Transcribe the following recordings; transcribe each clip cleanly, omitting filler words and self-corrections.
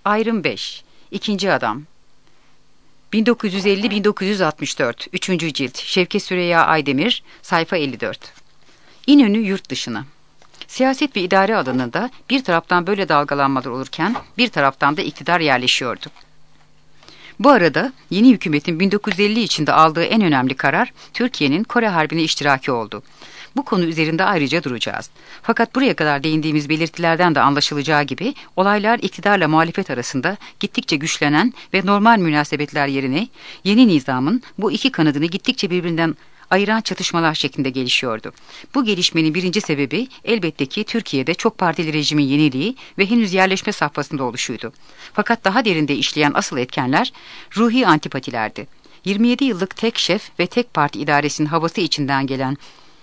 Ayrım 5. İkinci Adam. 1950-1964. 3. cilt. Şevket Süreyya Aydemir. Sayfa 54. İnönü yurt dışına. Siyaset ve idare alanında bir taraftan böyle dalgalanmalar olurken bir taraftan da iktidar yerleşiyordu. Bu arada yeni hükümetin 1950 içinde aldığı en önemli karar Türkiye'nin Kore Harbi'ne iştiraki oldu. Bu konu üzerinde ayrıca duracağız. Fakat buraya kadar değindiğimiz belirtilerden de anlaşılacağı gibi olaylar iktidarla muhalefet arasında gittikçe güçlenen ve normal münasebetler yerine yeni nizamın bu iki kanadını gittikçe birbirinden ayıran çatışmalar şeklinde gelişiyordu. Bu gelişmenin birinci sebebi elbette ki Türkiye'de çok partili rejimin yeniliği ve henüz yerleşme safhasında oluşuydu. Fakat daha derinde işleyen asıl etkenler ruhi antipatilerdi. 27 yıllık tek şef ve tek parti idaresinin havası içinden gelen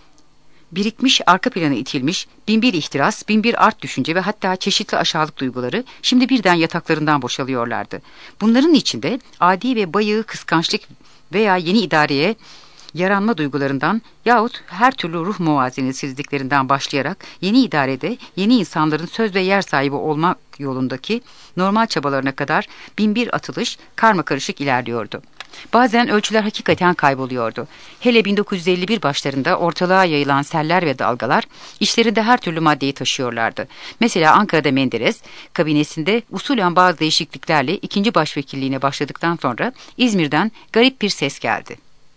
birikmiş, arka plana itilmiş, binbir ihtiras, binbir art düşünce ve hatta çeşitli aşağılık duyguları şimdi birden yataklarından boşalıyorlardı. Bunların içinde adi ve bayığı kıskançlık veya yeni idareye yaranma duygularından yahut her türlü ruh muvazenesizliklerinden başlayarak yeni idarede yeni insanların söz ve yer sahibi olmak yolundaki normal çabalarına kadar binbir atılış karmakarışık ilerliyordu. Bazen ölçüler hakikaten kayboluyordu. Hele 1951 başlarında ortalığa yayılan seller ve dalgalar işlerinde her türlü maddeyi taşıyorlardı. Mesela Ankara'da Menderes kabinesinde usulen bazı değişikliklerle ikinci başvekilliğine başladıktan sonra İzmir'den garip bir ses geldi.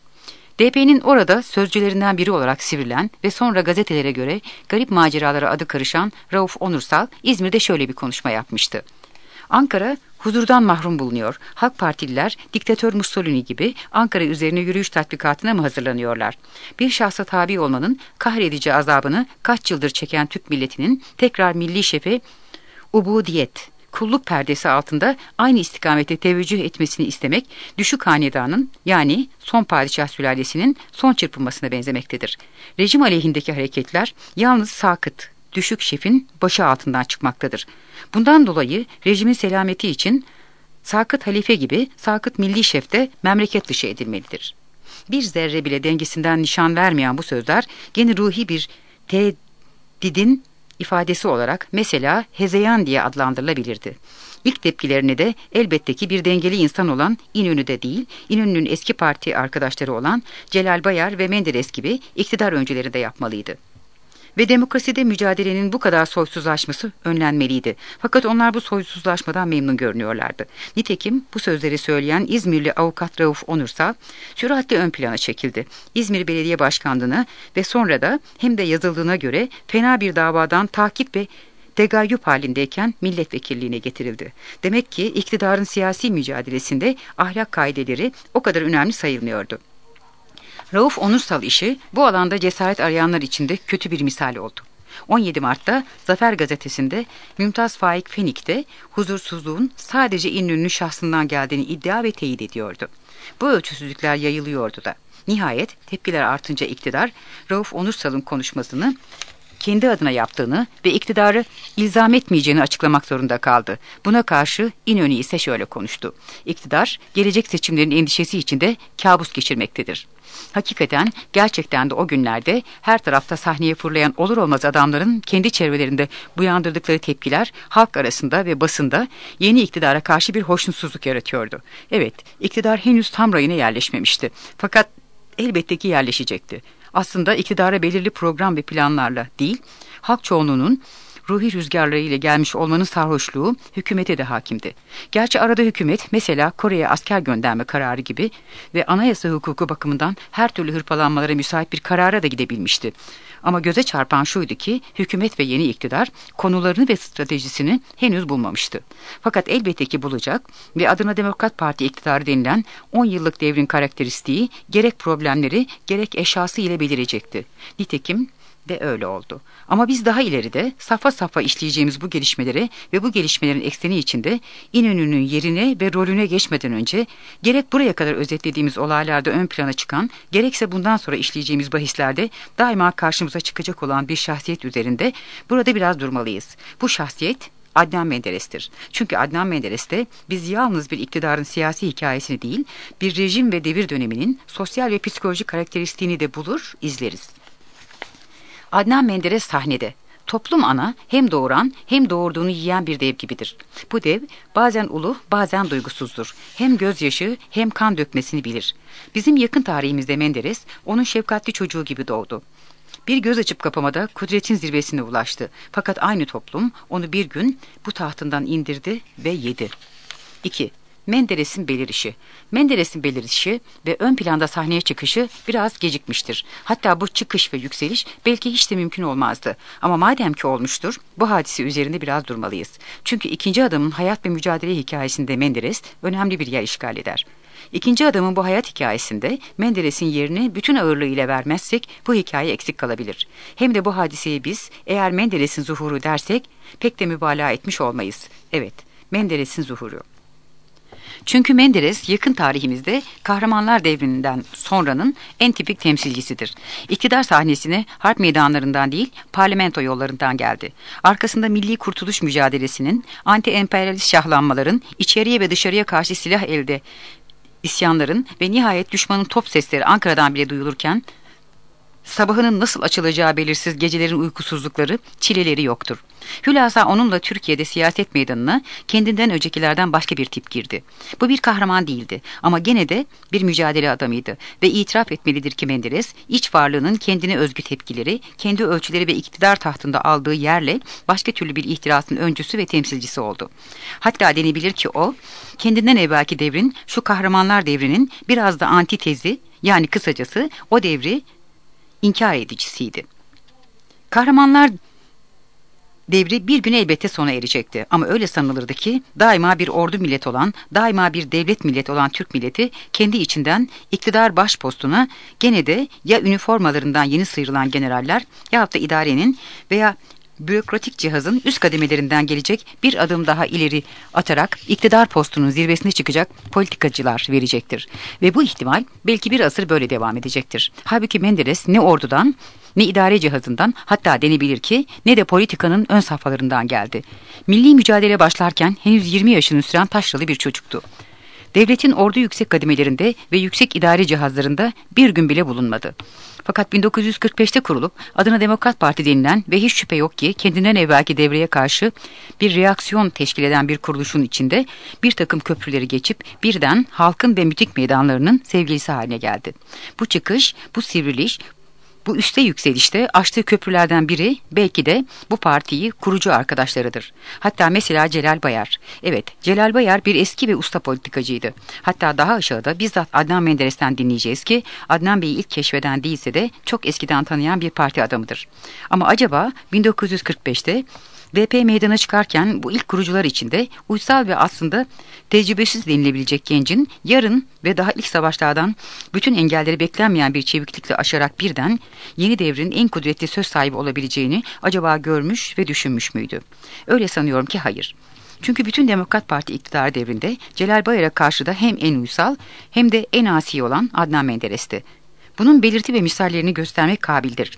DP'nin orada sözcülerinden biri olarak sivrilen ve sonra gazetelere göre garip maceralara adı karışan Rauf Onursal İzmir'de şöyle bir konuşma yapmıştı. Ankara huzurdan mahrum bulunuyor. Halk Partililer diktatör Mussolini gibi Ankara üzerine yürüyüş tatbikatına mı hazırlanıyorlar? Bir şahsa tabi olmanın kahredici azabını kaç yıldır çeken Türk milletinin tekrar milli şefe ubudiyet, kulluk perdesi altında aynı istikamete teveccüh etmesini istemek, düşük hanedanın yani son padişah sülalesinin son çırpınmasına benzemektedir. Rejim aleyhindeki hareketler yalnız sakıt, düşük şefin başı altından çıkmaktadır. Bundan dolayı rejimin selameti için sakıt halife gibi sakıt milli şef de memleket dışı edilmelidir. Bir zerre bile dengesinden nişan vermeyen bu sözler gene ruhi bir tehdidin ifadesi olarak mesela hezeyan diye adlandırılabilirdi. İlk tepkilerini de elbette ki bir dengeli insan olan İnönü'de değil, İnönü'nün eski parti arkadaşları olan Celal Bayar ve Menderes gibi iktidar öncüleri de yapmalıydı. Ve demokraside mücadelenin bu kadar soysuzlaşması önlenmeliydi. Fakat onlar bu soysuzlaşmadan memnun görünüyorlardı. Nitekim bu sözleri söyleyen İzmirli avukat Rauf Onursal süratle ön plana çekildi. İzmir Belediye Başkanlığı'na ve sonra da hem de yazıldığına göre fena bir davadan takip ve tegayyüp halindeyken milletvekilliğine getirildi. Demek ki iktidarın siyasi mücadelesinde ahlak kaideleri o kadar önemli sayılmıyordu. Rauf Onursal işi bu alanda cesaret arayanlar için de kötü bir misal oldu. 17 Mart'ta Zafer Gazetesi'nde Mümtaz Faik Fenik de huzursuzluğun sadece İnönü'nün şahsından geldiğini iddia ve teyit ediyordu. Bu ölçüsüzlükler yayılıyordu da. Nihayet tepkiler artınca iktidar Rauf Onursal'ın konuşmasını kendi adına yaptığını ve iktidarı ilzam etmeyeceğini açıklamak zorunda kaldı. Buna karşı İnönü ise şöyle konuştu. İktidar gelecek seçimlerin endişesi içinde kabus geçirmektedir. Hakikaten gerçekten de o günlerde her tarafta sahneye fırlayan olur olmaz adamların kendi çevrelerinde uyandırdıkları tepkiler halk arasında ve basında yeni iktidara karşı bir hoşnutsuzluk yaratıyordu. Evet, iktidar henüz tam rayına yerleşmemişti. Fakat elbette ki yerleşecekti. Aslında iktidara belirli program ve planlarla değil, halk çoğunluğunun ruhi rüzgarlarıyla gelmiş olmanın sarhoşluğu hükümete de hakimdi. Gerçi arada hükümet mesela Kore'ye asker gönderme kararı gibi ve anayasa hukuku bakımından her türlü hırpalanmalara müsait bir karara da gidebilmişti. Ama göze çarpan şuydu ki hükümet ve yeni iktidar konularını ve stratejisini henüz bulmamıştı. Fakat elbette ki bulacak ve adına Demokrat Parti iktidarı denilen 10 yıllık devrin karakteristiği gerek problemleri gerek eşyası ile belirecekti. Nitekim de öyle oldu. Ama biz daha ileride safha safha işleyeceğimiz bu gelişmeleri ve bu gelişmelerin ekseni içinde İnönü'nün yerine ve rolüne geçmeden önce gerek buraya kadar özetlediğimiz olaylarda ön plana çıkan, gerekse bundan sonra işleyeceğimiz bahislerde daima karşımıza çıkacak olan bir şahsiyet üzerinde burada biraz durmalıyız. Bu şahsiyet Adnan Menderes'tir. Çünkü Adnan Menderes'te biz yalnız bir iktidarın siyasi hikayesini değil, bir rejim ve devir döneminin sosyal ve psikolojik karakteristiğini de bulur, izleriz. Adnan Menderes sahnede. Toplum ana hem doğuran hem doğurduğunu yiyen bir dev gibidir. Bu dev bazen ulu bazen duygusuzdur. Hem gözyaşı hem kan dökmesini bilir. Bizim yakın tarihimizde Menderes onun şefkatli çocuğu gibi doğdu. Bir göz açıp kapamada kudretin zirvesine ulaştı. Fakat aynı toplum onu bir gün bu tahtından indirdi ve yedi. 2. Menderes'in belirişi. Menderes'in belirişi ve ön planda sahneye çıkışı biraz gecikmiştir. Hatta bu çıkış ve yükseliş belki hiç de mümkün olmazdı. Ama madem ki olmuştur, bu hadise üzerinde biraz durmalıyız. Çünkü ikinci adamın hayat ve mücadele hikayesinde Menderes önemli bir yer işgal eder. İkinci adamın bu hayat hikayesinde Menderes'in yerini bütün ağırlığıyla vermezsek bu hikaye eksik kalabilir. Hem de bu hadiseyi biz eğer Menderes'in zuhuru dersek pek de mübalağa etmiş olmayız. Evet, Menderes'in zuhuru. Çünkü Menderes yakın tarihimizde kahramanlar devrinden sonranın en tipik temsilcisidir. İktidar sahnesine harp meydanlarından değil parlamento yollarından geldi. Arkasında milli kurtuluş mücadelesinin, anti-emperyalist şahlanmaların, içeriye ve dışarıya karşı silah elde isyanların ve nihayet düşmanın top sesleri Ankara'dan bile duyulurken sabahının nasıl açılacağı belirsiz gecelerin uykusuzlukları, çileleri yoktur. Hülasa onunla Türkiye'de siyaset meydanına kendinden öncekilerden başka bir tip girdi. Bu bir kahraman değildi ama gene de bir mücadele adamıydı ve itiraf etmelidir ki Menderes, iç varlığının kendine özgü tepkileri, kendi ölçüleri ve iktidar tahtında aldığı yerle başka türlü bir ihtirasın öncüsü ve temsilcisi oldu. Hatta denebilir ki o, kendinden evvelki devrin, şu kahramanlar devrinin biraz da antitezi, yani kısacası o devri inkar edicisiydi. Kahramanlar devri bir gün elbette sona erecekti ama öyle sanılırdı ki daima bir ordu millet olan, daima bir devlet millet olan Türk milleti kendi içinden iktidar başpostuna gene de ya üniformalarından yeni sıyrılan generaller yahut da idarenin veya bürokratik cihazın üst kademelerinden gelecek bir adım daha ileri atarak iktidar postunun zirvesine çıkacak politikacılar verecektir. Ve bu ihtimal belki bir asır böyle devam edecektir. Halbuki Menderes ne ordudan, ne idare cihazından, hatta denebilir ki ne de politikanın ön safhalarından geldi. Milli mücadele başlarken henüz 20 yaşını süren taşralı bir çocuktu. Devletin ordu yüksek kademelerinde ve yüksek idare cihazlarında bir gün bile bulunmadı. Fakat 1945'te kurulup adına Demokrat Parti denilen ve hiç şüphe yok ki kendinden evvelki devreye karşı bir reaksiyon teşkil eden bir kuruluşun içinde bir takım köprüleri geçip birden halkın ve miting meydanlarının sevgilisi haline geldi. Bu çıkış, bu sivriliş, bu üste yükselişte açtığı köprülerden biri belki de bu partiyi kurucu arkadaşlarıdır. Hatta mesela Celal Bayar. Evet, Celal Bayar bir eski ve usta politikacıydı. Hatta daha aşağıda bizzat Adnan Menderes'ten dinleyeceğiz ki Adnan Bey'i ilk keşfeden değilse de çok eskiden tanıyan bir parti adamıdır. Ama acaba 1945'te VP meydana çıkarken bu ilk kurucular içinde uysal ve aslında tecrübesiz denilebilecek gencin yarın ve daha ilk savaşlardan bütün engelleri beklenmeyen bir çeviklikle aşarak birden yeni devrin en kudretli söz sahibi olabileceğini acaba görmüş ve düşünmüş müydü? Öyle sanıyorum ki hayır. Çünkü bütün Demokrat Parti iktidarı devrinde Celal Bayar'a karşı da hem en uysal hem de en asi olan Adnan Menderes'ti. Bunun belirti ve misallerini göstermek kabildir.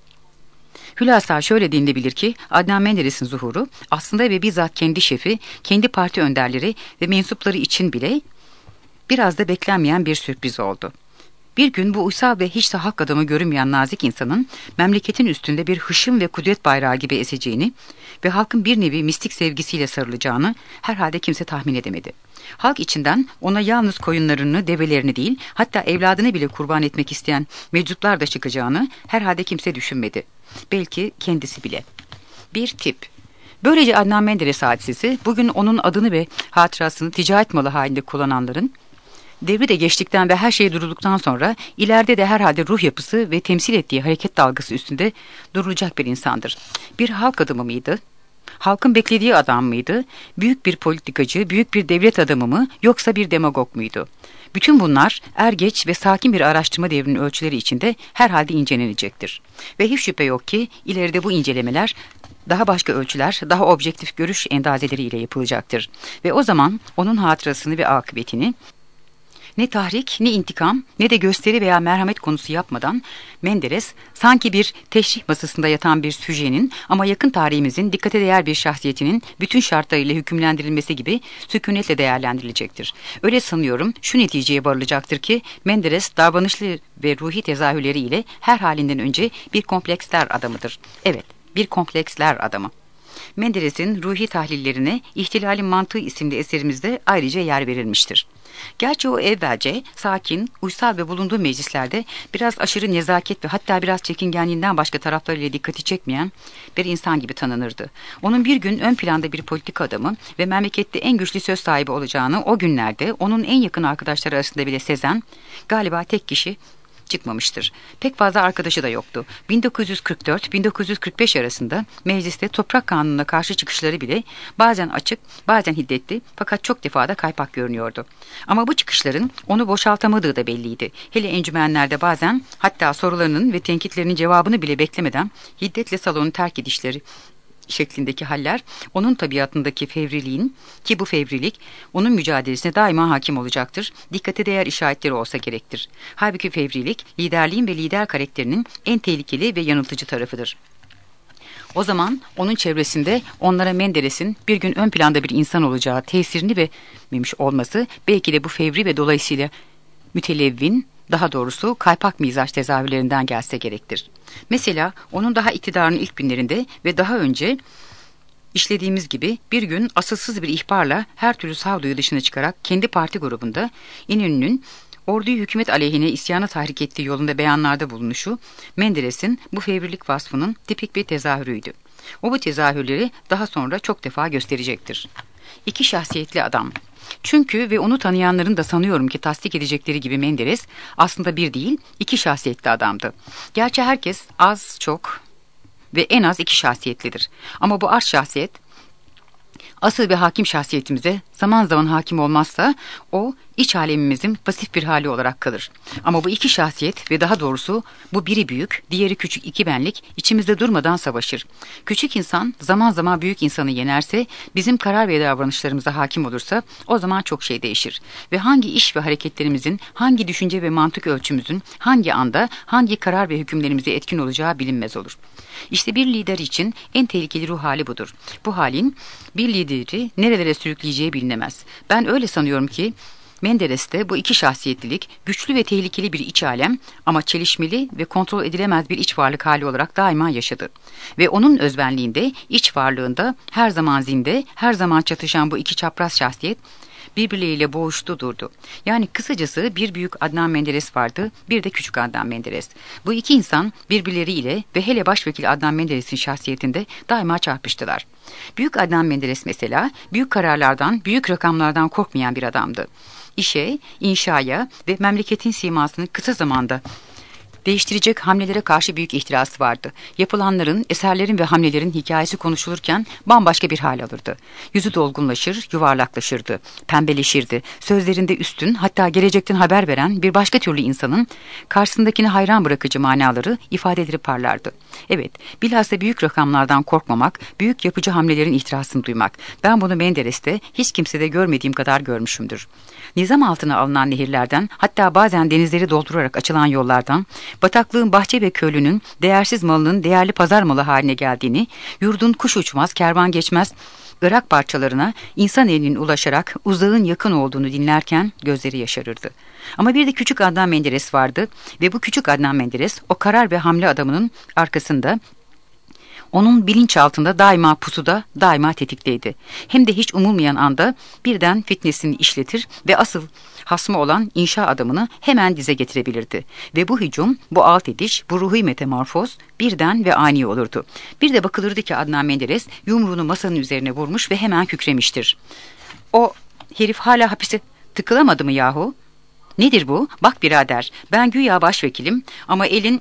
Hülasa şöyle denilebilir ki Adnan Menderes'in zuhuru aslında ve bizzat kendi şefi, kendi parti önderleri ve mensupları için bile biraz da beklenmeyen bir sürpriz oldu. Bir gün bu uysal ve hiç de halk adamı görünmeyen nazik insanın memleketin üstünde bir hışım ve kudret bayrağı gibi eseceğini ve halkın bir nevi mistik sevgisiyle sarılacağını herhalde kimse tahmin edemedi. Halk içinden ona yalnız koyunlarını, develerini değil, hatta evladını bile kurban etmek isteyen meczuplar da çıkacağını herhalde kimse düşünmedi. Belki kendisi bile. Bir tip. Böylece Adnan Menderes hadisesi bugün onun adını ve hatırasını ticaret malı halinde kullananların devri de geçtikten ve her şey durulduktan sonra ileride de herhalde ruh yapısı ve temsil ettiği hareket dalgası üstünde durulacak bir insandır. Bir halk adamı mıydı? Halkın beklediği adam mıydı? Büyük bir politikacı, büyük bir devlet adamı mı yoksa bir demagog muydu? Bütün bunlar geç ve sakin bir araştırma devrinin ölçüleri içinde herhalde incelenecektir. Ve hiç şüphe yok ki ileride bu incelemeler daha başka ölçüler, daha objektif görüş endazeleriyle yapılacaktır. Ve o zaman onun hatırasını ve akıbetini ne tahrik, ne intikam, ne de gösteri veya merhamet konusu yapmadan Menderes sanki bir teşrih masasında yatan bir süjenin ama yakın tarihimizin dikkate değer bir şahsiyetinin bütün şartlarıyla hükümlendirilmesi gibi sükunetle değerlendirilecektir. Öyle sanıyorum şu neticeye varılacaktır ki Menderes davranışlı ve ruhi tezahürleri ile her halinden önce bir kompleksler adamıdır. Evet, bir kompleksler adamı. Menderes'in ruhi tahlillerine İhtilalin Mantığı isimli eserimizde ayrıca yer verilmiştir. Gerçi o evvelce sakin, uysal ve bulunduğu meclislerde biraz aşırı nezaket ve hatta biraz çekingenliğinden başka taraflarıyla dikkati çekmeyen bir insan gibi tanınırdı. Onun bir gün ön planda bir politika adamı ve memlekette en güçlü söz sahibi olacağını o günlerde onun en yakın arkadaşları arasında bile sezen galiba tek kişi çıkmamıştır. Pek fazla arkadaşı da yoktu. 1944-1945 arasında mecliste toprak kanununa karşı çıkışları bile bazen açık, bazen hiddetli fakat çok defa da kaypak görünüyordu. Ama bu çıkışların onu boşaltamadığı da belliydi. Hele encümenlerde bazen hatta sorularının ve tenkitlerinin cevabını bile beklemeden hiddetle salonu terk edişleri şeklindeki haller onun tabiatındaki fevriliğin, ki bu fevrilik onun mücadelesine daima hakim olacaktır, dikkate değer işaretleri olsa gerektir. Halbuki fevrilik liderliğin ve lider karakterinin en tehlikeli ve yanıltıcı tarafıdır. O zaman onun çevresinde onlara Menderes'in bir gün ön planda bir insan olacağı tesirini vermemiş olması belki de bu fevri ve dolayısıyla mütelevvin, daha doğrusu kaypak mizaç tezahürlerinden gelse gerektir. Mesela onun daha iktidarının ilk günlerinde ve daha önce işlediğimiz gibi bir gün asılsız bir ihbarla her türlü sağduyu dışına çıkarak kendi parti grubunda İnönü'nün orduyu hükümet aleyhine isyana tahrik ettiği yolunda beyanlarda bulunuşu, Menderes'in bu fevrilik vasfının tipik bir tezahürüydü. O bu tezahürleri daha sonra çok defa gösterecektir. İki şahsiyetli adam. Çünkü ve onu tanıyanların da sanıyorum ki tasdik edecekleri gibi Menderes aslında bir değil, iki şahsiyetli adamdı. Gerçi herkes az çok ve en az iki şahsiyetlidir. Ama bu arş şahsiyet asıl ve hakim şahsiyetimize zaman zaman hakim olmazsa o iç alemimizin pasif bir hali olarak kalır. Ama bu iki şahsiyet ve daha doğrusu bu biri büyük, diğeri küçük iki benlik içimizde durmadan savaşır. Küçük insan zaman zaman büyük insanı yenerse, bizim karar ve davranışlarımıza hakim olursa o zaman çok şey değişir. Ve hangi iş ve hareketlerimizin, hangi düşünce ve mantık ölçümüzün hangi anda hangi karar ve hükümlerimize etkin olacağı bilinmez olur. İşte bir lider için en tehlikeli ruh hali budur. Bu halin bir lideri nerelere sürükleyeceği bilinemez. Ben öyle sanıyorum ki Menderes'te bu iki şahsiyetlilik güçlü ve tehlikeli bir iç alem ama çelişmeli ve kontrol edilemez bir iç varlık hali olarak daima yaşadı. Ve onun özbenliğinde, iç varlığında her zaman zinde, her zaman çatışan bu iki çapraz şahsiyet birbirleriyle boğuştu durdu. Yani kısacası bir büyük Adnan Menderes vardı, bir de küçük Adnan Menderes. Bu iki insan birbirleriyle ve hele başvekil Adnan Menderes'in şahsiyetinde daima çarpıştılar. Büyük Adnan Menderes mesela büyük kararlardan, büyük rakamlardan korkmayan bir adamdı. İşe, inşaya ve memleketin simasını kısa zamanda değiştirecek hamlelere karşı büyük ihtirası vardı. Yapılanların, eserlerin ve hamlelerin hikayesi konuşulurken bambaşka bir hal alırdı. Yüzü dolgunlaşır, yuvarlaklaşırdı, pembeleşirdi. Sözlerinde üstün, hatta gelecekten haber veren bir başka türlü insanın karşısındakini hayran bırakıcı manaları, ifadeleri parlardı. Evet, bilhassa büyük rakamlardan korkmamak, büyük yapıcı hamlelerin ihtirasını duymak. Ben bunu Menderes'te hiç kimsede görmediğim kadar görmüşümdür. Nizam altına alınan nehirlerden, hatta bazen denizleri doldurarak açılan yollardan, bataklığın bahçe ve köylünün değersiz malının değerli pazar malı haline geldiğini, yurdun kuş uçmaz, kervan geçmez, Irak parçalarına insan elinin ulaşarak uzağın yakın olduğunu dinlerken gözleri yaşarırdı. Ama bir de küçük Adnan Menderes vardı ve bu küçük Adnan Menderes o karar ve hamle adamının arkasında, onun bilinçaltında daima pusuda, daima tetikteydi. Hem de hiç umulmayan anda birden fitnesini işletir ve asıl hasmı olan inşa adamını hemen dize getirebilirdi. Ve bu hücum, bu alt ediş, bu ruhi metamorfoz birden ve ani olurdu. Bir de bakılırdı ki Adnan Menderes yumruğunu masanın üzerine vurmuş ve hemen kükremiştir. O herif hala hapise tıkılamadı mı yahu? Nedir bu? Bak birader, ben güya başvekilim ama elin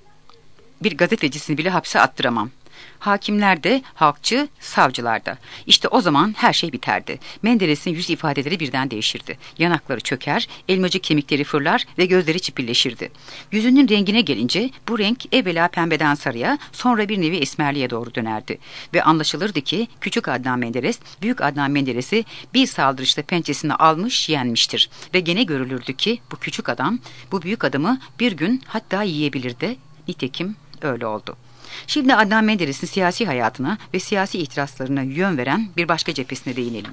bir gazetecisini bile hapse attıramam. Hakimler de, halkçı, savcılar da. İşte o zaman her şey biterdi. Menderes'in yüz ifadeleri birden değişirdi. Yanakları çöker, elmacık kemikleri fırlar ve gözleri çipilleşirdi. Yüzünün rengine gelince bu renk evvela pembeden sarıya, sonra bir nevi esmerliğe doğru dönerdi. Ve anlaşılırdı ki küçük Adnan Menderes, büyük Adnan Menderes'i bir saldırışta pençesine almış, yenmiştir. Ve gene görülürdü ki bu küçük adam, bu büyük adamı bir gün hatta yiyebilirdi. Nitekim öyle oldu. Şimdi Adnan Menderes'in siyasi hayatına ve siyasi ihtiraslarına yön veren bir başka cephesine değinelim.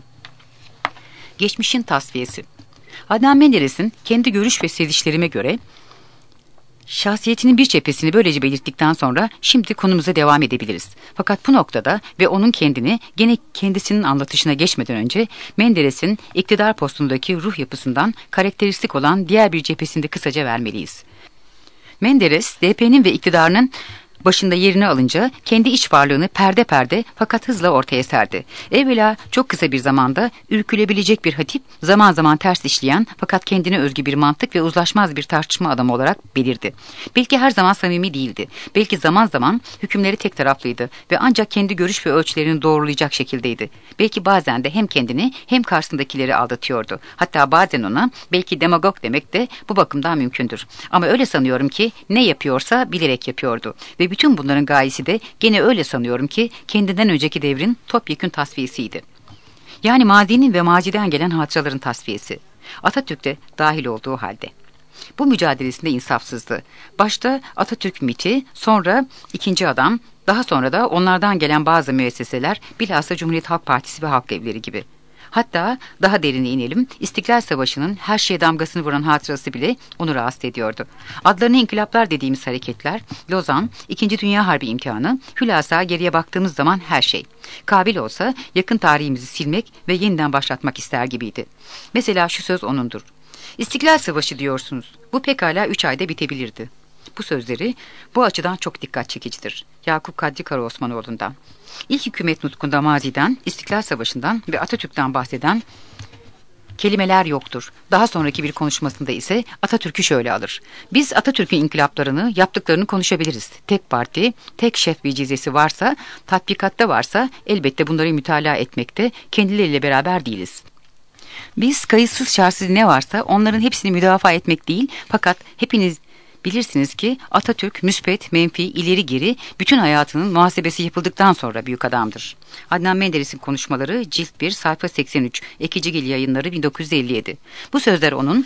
Geçmişin tasfiyesi. Adnan Menderes'in kendi görüş ve sezişlerime göre Şahsiyetinin bir cephesini böylece belirttikten sonra şimdi konumuza devam edebiliriz. Fakat bu noktada ve onun kendini gene kendisinin anlatışına geçmeden önce Menderes'in iktidar postundaki ruh yapısından karakteristik olan diğer bir cephesini de kısaca vermeliyiz. Menderes, DP'nin ve iktidarının başında yerini alınca kendi iç varlığını perde perde fakat hızla ortaya serdi. Evvela çok kısa bir zamanda ürkülebilecek bir hatip, zaman zaman ters işleyen fakat kendine özgü bir mantık ve uzlaşmaz bir tartışma adamı olarak belirdi. Belki her zaman samimi değildi. Belki zaman zaman hükümleri tek taraflıydı ve ancak kendi görüş ve ölçülerini doğrulayacak şekildeydi. Belki bazen de hem kendini hem karşısındakileri aldatıyordu. Hatta bazen ona belki demagog demek de bu bakımdan mümkündür. Ama öyle sanıyorum ki ne yapıyorsa bilerek yapıyordu. Ve bütün bunların gayesi de gene öyle sanıyorum ki kendinden önceki devrin topyekün tasfiyesiydi. Yani mazinin ve maziden gelen hatıraların tasfiyesi. Atatürk de dahil olduğu halde. Bu mücadelesinde insafsızdı. Başta Atatürk MİT'i, sonra ikinci adam, daha sonra da onlardan gelen bazı müesseseler, bilhassa Cumhuriyet Halk Partisi ve Halk Evleri gibi. Hatta daha derine inelim, İstiklal Savaşı'nın her şeye damgasını vuran hatırası bile onu rahatsız ediyordu. Adlarını inkılaplar dediğimiz hareketler, Lozan, İkinci Dünya Harbi imkanı, hülasa geriye baktığımız zaman her şey. Kabil olsa yakın tarihimizi silmek ve yeniden başlatmak ister gibiydi. Mesela şu söz onundur. İstiklal Savaşı diyorsunuz, bu pekala 3 ayda bitebilirdi. Bu sözleri bu açıdan çok dikkat çekicidir. Yakup Kadri Karaosmanoğlu'ndan. İlk hükümet nutkunda maziden, İstiklal Savaşı'ndan ve Atatürk'ten bahseden kelimeler yoktur. Daha sonraki bir konuşmasında ise Atatürk'ü şöyle alır. Biz Atatürk'ün inkılaplarını, yaptıklarını konuşabiliriz. Tek parti, tek şef vecizesi varsa, tatbikatta varsa elbette bunları mütalaa etmekte kendileriyle beraber değiliz. Biz kayıtsız şartsız ne varsa onların hepsini müdafaa etmek değil, fakat hepiniz bilirsiniz ki Atatürk müspet, menfi, ileri geri bütün hayatının muhasebesi yapıldıktan sonra büyük adamdır. Adnan Menderes'in konuşmaları cilt 1 sayfa 83 Ekicigil Yayınları 1957. Bu sözler onun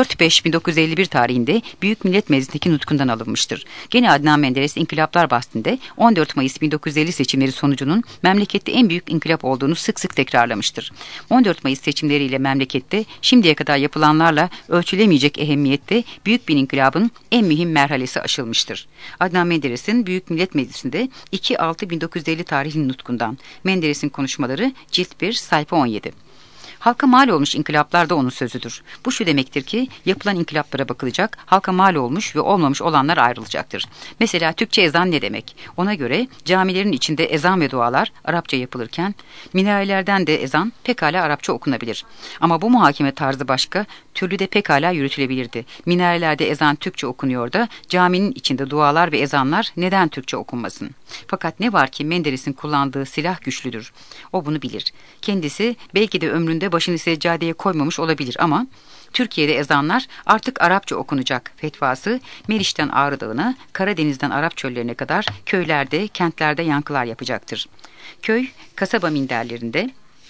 4-5-1951 tarihinde Büyük Millet Meclisi'ndeki nutkundan alınmıştır. Gene Adnan Menderes İnkılaplar bahsinde 14 Mayıs 1950 seçimleri sonucunun memlekette en büyük inkılap olduğunu sık sık tekrarlamıştır. 14 Mayıs seçimleriyle memlekette şimdiye kadar yapılanlarla ölçülemeyecek ehemmiyette büyük bir inkılabın en mühim merhalesi aşılmıştır. Adnan Menderes'in Büyük Millet Meclisi'nde 2-6-1950 tarihli nutkundan Menderes'in konuşmaları cilt 1 sayfa 17. Halka mal olmuş inkılaplar da onun sözüdür. Bu şu demektir ki yapılan inkılaplara bakılacak, halka mal olmuş ve olmamış olanlar ayrılacaktır. Mesela Türkçe ezan ne demek? Ona göre camilerin içinde ezan ve dualar Arapça yapılırken minarelerden de ezan pekala Arapça okunabilir. Ama bu muhakeme tarzı başka türlü de pekala yürütülebilirdi. Minarelerde ezan Türkçe okunuyor da caminin içinde dualar ve ezanlar neden Türkçe okunmasın? Fakat ne var ki Menderes'in kullandığı silah güçlüdür. O bunu bilir. Kendisi belki de ömründe başını seccadeye koymamış olabilir ama Türkiye'de ezanlar artık Arapça okunacak fetvası Meriç'ten Ağrı Dağı'na, Karadeniz'den Arap çöllerine kadar köylerde, kentlerde yankılar yapacaktır. Köy, kasaba minderlerinde,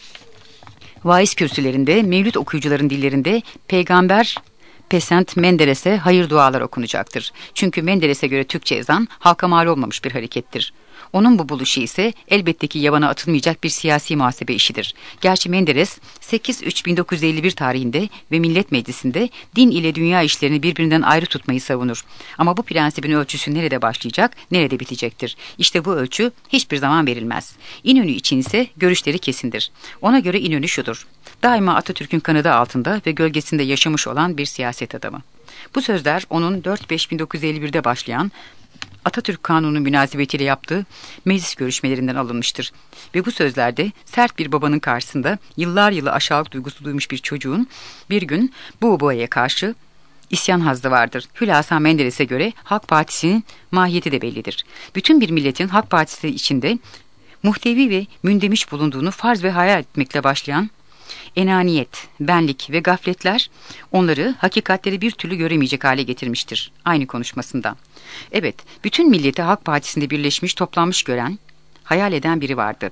vaiz kürsülerinde, mevlüt okuyucuların dillerinde Peygamber Pesent Menderes'e hayır dualar okunacaktır. Çünkü Menderes'e göre Türkçe ezan halka mal olmamış bir harekettir. Onun bu buluşu ise elbette ki yabana atılmayacak bir siyasi muhasebe işidir. Gerçi Menderes 8-3-1951 tarihinde ve Millet Meclisi'nde din ile dünya işlerini birbirinden ayrı tutmayı savunur. Ama bu prensibin ölçüsü nerede başlayacak, nerede bitecektir? İşte bu ölçü hiçbir zaman verilmez. İnönü için ise görüşleri kesindir. Ona göre İnönü şudur. Daima Atatürk'ün kanadı altında ve gölgesinde yaşamış olan bir siyaset adamı. Bu sözler onun 4-5-1951'de başlayan Atatürk Kanunu münasebetiyle yaptığı meclis görüşmelerinden alınmıştır. Ve bu sözlerde sert bir babanın karşısında yıllar yılı aşağılık duygusu duymuş bir çocuğun bir gün bu babaya karşı isyan hazzı vardır. Hülasa Menderes'e göre Halk Partisi'nin mahiyeti de bellidir. Bütün bir milletin Halk Partisi içinde muhtevi ve mündemiş bulunduğunu farz ve hayal etmekle başlayan enaniyet, benlik ve gafletler onları hakikatleri bir türlü göremeyecek hale getirmiştir. Aynı konuşmasında. Evet, bütün milleti Halk Partisi'nde birleşmiş, toplanmış gören, hayal eden biri vardı.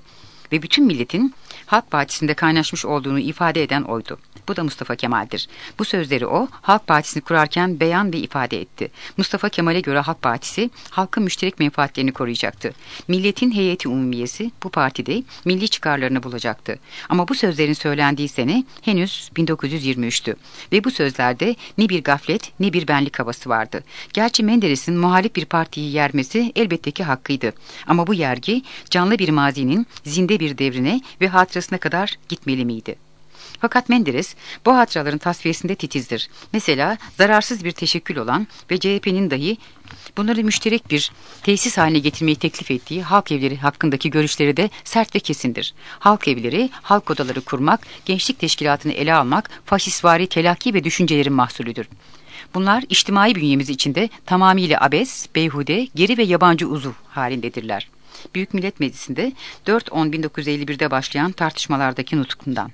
ve bütün milletin Halk Partisi'nde kaynaşmış olduğunu ifade eden oydu. Bu da Mustafa Kemal'dir. Bu sözleri o, Halk Partisi'ni kurarken beyan ve ifade etti. Mustafa Kemal'e göre Halk Partisi, halkın müşterek menfaatlerini koruyacaktı. Milletin heyeti umumiyesi bu partide milli çıkarlarını bulacaktı. Ama bu sözlerin söylendiği sene henüz 1923'tü. Ve bu sözlerde ne bir gaflet ne bir benlik havası vardı. Gerçi Menderes'in muhalif bir partiyi yermesi elbette ki hakkıydı. Ama bu yergi canlı bir mazinin zinde bir devrine ve hatırasına kadar gitmeli miydi? Fakat Menderes bu hatıraların tasfiyesinde titizdir. Mesela zararsız bir teşekkül olan ve CHP'nin dahi bunları müşterek bir tesis haline getirmeyi teklif ettiği halk evleri hakkındaki görüşleri de sert ve kesindir. Halk evleri, halk odaları kurmak, gençlik teşkilatını ele almak, faşistvari telakki ve düşüncelerin mahsulüdür. Bunlar içtimai bünyemiz içinde tamamıyla abes, beyhude, geri ve yabancı uzuv halindedirler. Büyük Millet Meclisi'nde 4-10-1951'de başlayan tartışmalardaki nutkundan.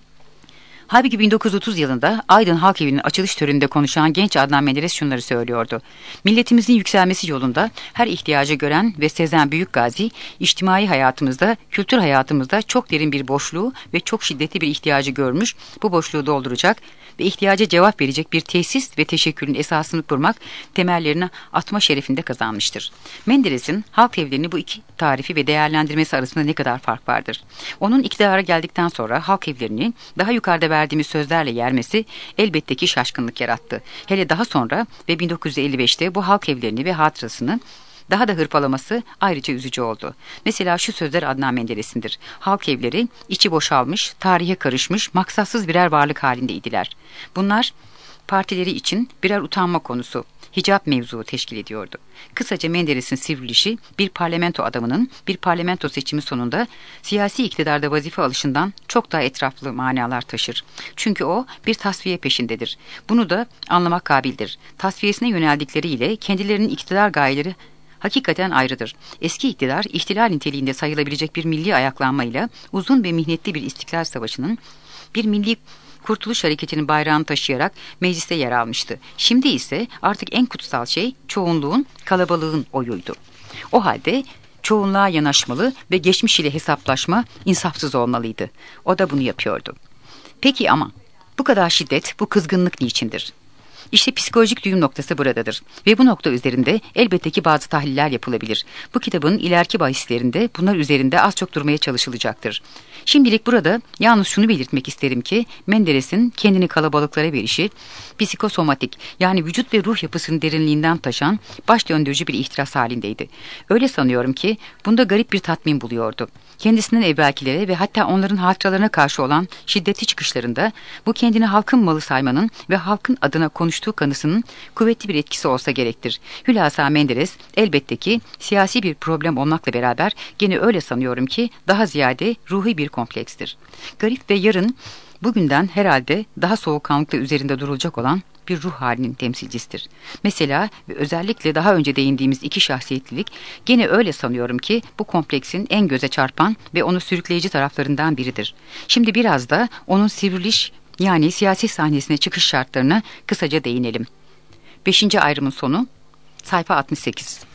Halbuki 1930 yılında Aydın Halk Evi'nin açılış töreninde konuşan genç Adnan Menderes şunları söylüyordu. Milletimizin yükselmesi yolunda her ihtiyacı gören ve sezen Büyük Gazi, içtimai hayatımızda, kültür hayatımızda çok derin bir boşluğu ve çok şiddetli bir ihtiyacı görmüş, bu boşluğu dolduracak ve ihtiyaca cevap verecek bir tesis ve teşekkülün esasını kurmak, temellerini atma şerefinde kazanmıştır. Menderes'in halk evlerini bu iki tarifi ve değerlendirmesi arasında ne kadar fark vardır? Onun iktidara geldikten sonra halk evlerini daha yukarıda verdiğimiz sözlerle yermesi elbette ki şaşkınlık yarattı. Hele daha sonra ve 1955'te bu halk evlerini ve hatırasını daha da hırpalaması ayrıca üzücü oldu. Mesela şu sözler Adnan Menderes'indir. Halk evleri içi boşalmış, tarihe karışmış, maksatsız birer varlık halindeydiler. Bunlar partileri için birer utanma konusu, hicap mevzuu teşkil ediyordu. Kısaca Menderes'in sivrilişi bir parlamento adamının bir parlamento seçimi sonunda siyasi iktidarda vazife alışından çok daha etraflı manalar taşır. Çünkü o bir tasfiye peşindedir. Bunu da anlamak kabildir. Tasfiyesine yöneldikleriyle kendilerinin iktidar gayeleri hakikaten ayrıdır. Eski iktidar, ihtilal niteliğinde sayılabilecek bir milli ayaklanmayla uzun ve mihnetli bir istiklal savaşının, bir milli Kurtuluş Hareketi'nin bayrağını taşıyarak mecliste yer almıştı. Şimdi ise artık en kutsal şey çoğunluğun, kalabalığın oyuydu. O halde çoğunluğa yanaşmalı ve geçmiş ile hesaplaşma insafsız olmalıydı. O da bunu yapıyordu. Peki ama bu kadar şiddet, bu kızgınlık niçindir? İşte psikolojik düğüm noktası buradadır ve bu nokta üzerinde elbette ki bazı tahliller yapılabilir. Bu kitabın ileriki bahislerinde bunlar üzerinde az çok durmaya çalışılacaktır. Şimdilik burada yalnız şunu belirtmek isterim ki Menderes'in kendini kalabalıklara verişi psikosomatik yani vücut ve ruh yapısının derinliğinden taşan baş döndürücü bir ihtiras halindeydi. Öyle sanıyorum ki bunda garip bir tatmin buluyordu. Kendisinden evvelkilere ve hatta onların hatıralarına karşı olan şiddetli çıkışlarında bu kendini halkın malı saymanın ve halkın adına konuştuğu kanısının kuvvetli bir etkisi olsa gerektir. Hülasa Menderes elbette ki siyasi bir problem olmakla beraber gene öyle sanıyorum ki daha ziyade ruhi bir komplekstir. Garip ve yarın bugünden herhalde daha soğukkanlıkla üzerinde durulacak olan bir ruh halinin temsilcisidir. Mesela ve özellikle daha önce değindiğimiz iki şahsiyetlilik gene öyle sanıyorum ki bu kompleksin en göze çarpan ve onu sürükleyici taraflarından biridir. Şimdi biraz da onun sivriliş yani siyasi sahnesine çıkış şartlarına kısaca değinelim. 5. ayrımın sonu sayfa 68.